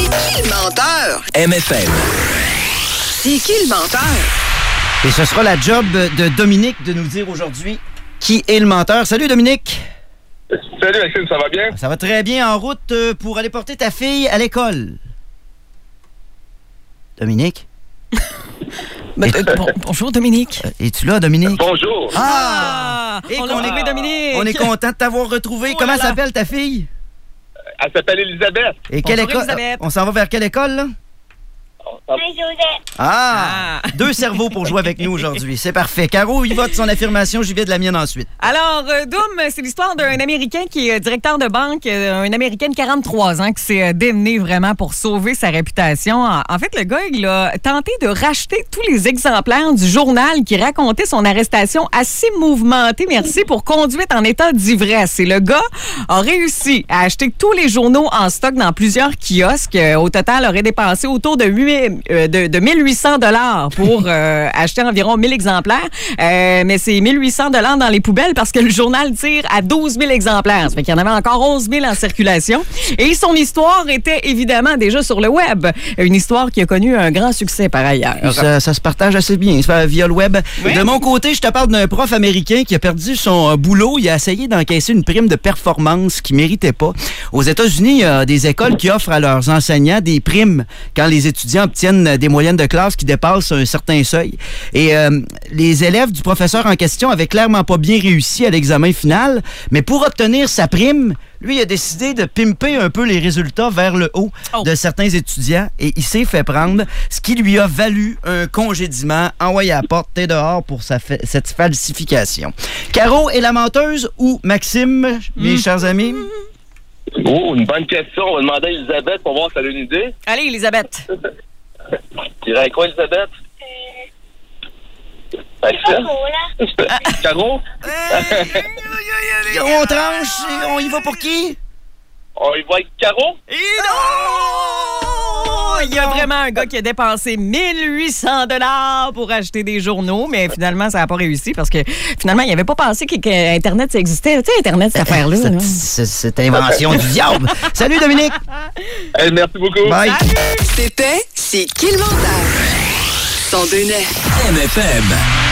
qui le menteur? MFM. C'est qui le menteur? Et ce sera la job de Dominique de nous dire aujourd'hui qui est le menteur. Salut Dominique! Salut Maxime, ça va bien? Ça va très bien, en route pour aller porter ta fille à l'école. Dominique? Bonjour Dominique. Es-tu là, Dominique? Bonjour. Et on a retrouvé Dominique. On est content de t'avoir retrouvé. Oh Comment là là. s'appelle ta fille? Elle s'appelle Elisabeth. Et quelle Bonjour, école? Elisabeth. On s'en va vers quelle école, là? Deux cerveaux pour jouer avec nous aujourd'hui. C'est parfait. Caro, il va de son affirmation, j'y vais de la mienne ensuite. Alors, Doom, c'est l'histoire d'un Américain qui est directeur de banque, un Américain de 43 ans qui s'est démené vraiment pour sauver sa réputation. En fait, le gars, il a tenté de racheter tous les exemplaires du journal qui racontait son arrestation assez mouvementée, merci, pour conduite en état d'ivresse. Et le gars a réussi à acheter tous les journaux en stock dans plusieurs kiosques. Au total, aurait dépensé autour de 1800 $ pour acheter environ 1000 exemplaires. Mais c'est 1800 $ dans les poubelles parce que le journal tire à 12 000 exemplaires. Ça fait qu'il y en avait encore 11 000 en circulation. Et son histoire était évidemment déjà sur le web. Une histoire qui a connu un grand succès par ailleurs. Ça se partage assez bien via le web. Oui. De mon côté, je te parle d'un prof américain qui a perdu son boulot. Il a essayé d'encaisser une prime de performance qu'il ne méritait pas. Aux États-Unis, il y a des écoles qui offrent à leurs enseignants des primes quand les étudiants obtiennent des moyennes de classe qui dépassent un certain seuil. Et les élèves du professeur en question avaient clairement pas bien réussi à l'examen final, mais pour obtenir sa prime, lui, il a décidé de pimper un peu les résultats vers le haut de certains étudiants et il s'est fait prendre, ce qui lui a valu un congédiement envoyé à la porte, t'es dehors pour cette falsification. Caro est la menteuse ou Maxime, mes chers amis? Oh, une bonne question. On va demander à Elisabeth pour voir si elle a une idée. Allez, Elisabeth. Tu dirais quoi, Elisabeth? Caro? On tranche, on y va pour qui? On y va avec Caro? Et non! Il y a vraiment un gars qui a dépensé 1800 $ pour acheter des journaux, mais finalement, ça n'a pas réussi parce que finalement, il n'avait pas pensé qu'Internet, ça existait. Tu sais, Internet, cette affaire-là. là. Cette invention du diable. Salut, Dominique! Hey, merci beaucoup. Bye! C'était C'est qui le menteur? 102.9. MFM.